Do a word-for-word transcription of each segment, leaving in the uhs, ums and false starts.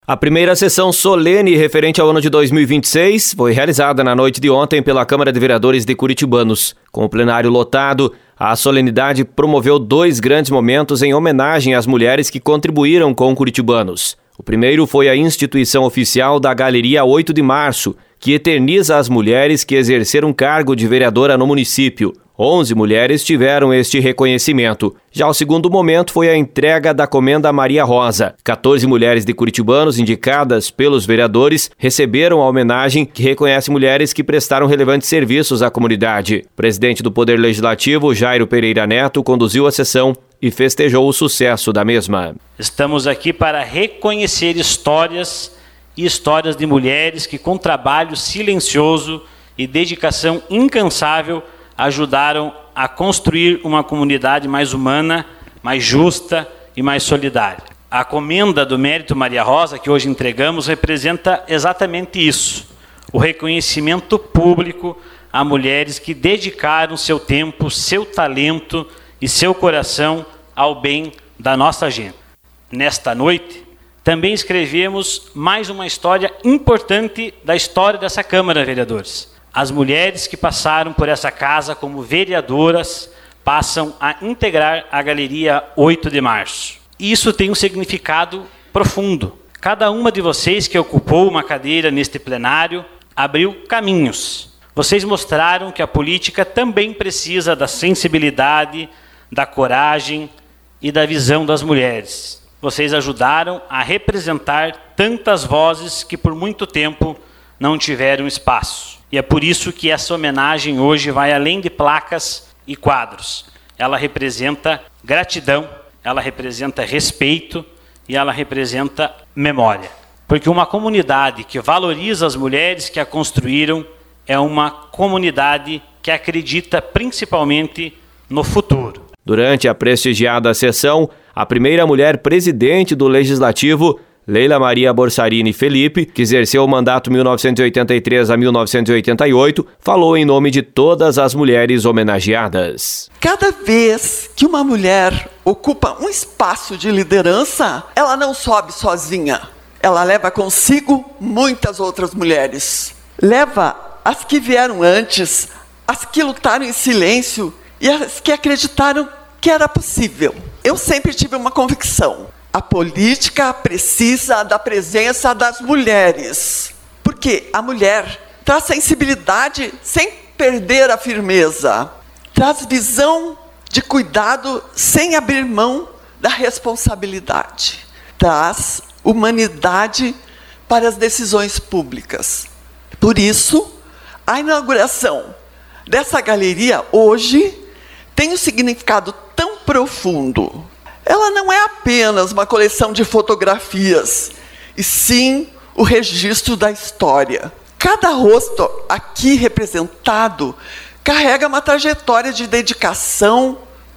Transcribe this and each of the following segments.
A primeira sessão solene referente ao ano de dois mil e vinte e seis foi realizada na noite de ontem pela Câmara de Vereadores de Curitibanos. Com o plenário lotado, a solenidade promoveu dois grandes momentos em homenagem às mulheres que contribuíram com Curitibanos. O primeiro foi a instituição oficial da Galeria oito de março, que eterniza as mulheres que exerceram cargo de vereadora no município. Onze mulheres tiveram este reconhecimento. Já o segundo momento foi a entrega da Comenda Maria Rosa. quatorze mulheres de curitibanos indicadas pelos vereadores receberam a homenagem que reconhece mulheres que prestaram relevantes serviços à comunidade. O presidente do Poder Legislativo, Jairo Pereira Neto, conduziu a sessão e festejou o sucesso da mesma. Estamos aqui para reconhecer histórias e histórias de mulheres que, com trabalho silencioso e dedicação incansável, ajudaram a construir uma comunidade mais humana, mais justa e mais solidária. A Comenda do Mérito Maria Rosa, que hoje entregamos, representa exatamente isso: o reconhecimento público a mulheres que dedicaram seu tempo, seu talento e seu coração ao bem da nossa gente. Nesta noite, também escrevemos mais uma história importante da história dessa Câmara, vereadores. As mulheres que passaram por essa casa como vereadoras passam a integrar a Galeria oito de março. Isso tem um significado profundo. Cada uma de vocês que ocupou uma cadeira neste plenário abriu caminhos. Vocês mostraram que a política também precisa da sensibilidade, da coragem e da visão das mulheres. Vocês ajudaram a representar tantas vozes que por muito tempo não tiveram espaço. E é por isso que essa homenagem hoje vai além de placas e quadros. Ela representa gratidão, ela representa respeito e ela representa memória. Porque uma comunidade que valoriza as mulheres que a construíram é uma comunidade que acredita principalmente no futuro. Durante a prestigiada sessão, a primeira mulher presidente do Legislativo, Leila Maria Borsarini Felipe, que exerceu o mandato mil novecentos e oitenta e três a mil novecentos e oitenta e oito, falou em nome de todas as mulheres homenageadas. Cada vez que uma mulher ocupa um espaço de liderança, ela não sobe sozinha. Ela leva consigo muitas outras mulheres. Leva as que vieram antes, as que lutaram em silêncio e as que acreditaram que era possível. Eu sempre tive uma convicção: a política precisa da presença das mulheres, porque a mulher traz sensibilidade sem perder a firmeza, traz visão de cuidado sem abrir mão da responsabilidade, traz humanidade para as decisões públicas. Por isso, a inauguração dessa galeria hoje tem um significado tão profundo. Ela não é apenas uma coleção de fotografias, e sim o registro da história. Cada rosto aqui representado carrega uma trajetória de dedicação,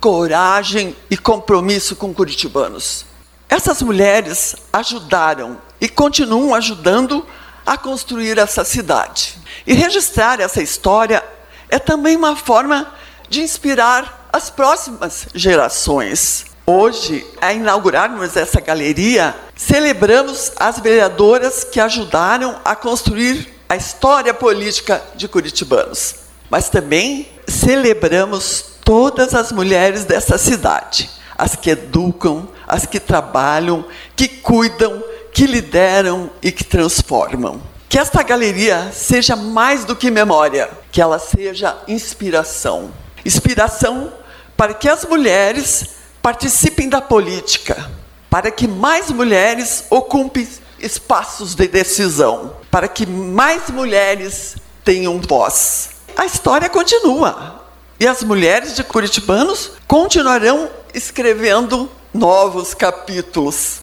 coragem e compromisso com curitibanos. Essas mulheres ajudaram e continuam ajudando a construir essa cidade. E registrar essa história é também uma forma de inspirar as próximas gerações. Hoje, a inaugurarmos essa galeria, celebramos as vereadoras que ajudaram a construir a história política de curitibanos. Mas também celebramos todas as mulheres dessa cidade, as que educam, as que trabalham, que cuidam, que lideram e que transformam. Que esta galeria seja mais do que memória, que ela seja inspiração. Inspiração para que as mulheres participem da política, para que mais mulheres ocupem espaços de decisão, para que mais mulheres tenham voz. A história continua e as mulheres de Curitibanos continuarão escrevendo novos capítulos.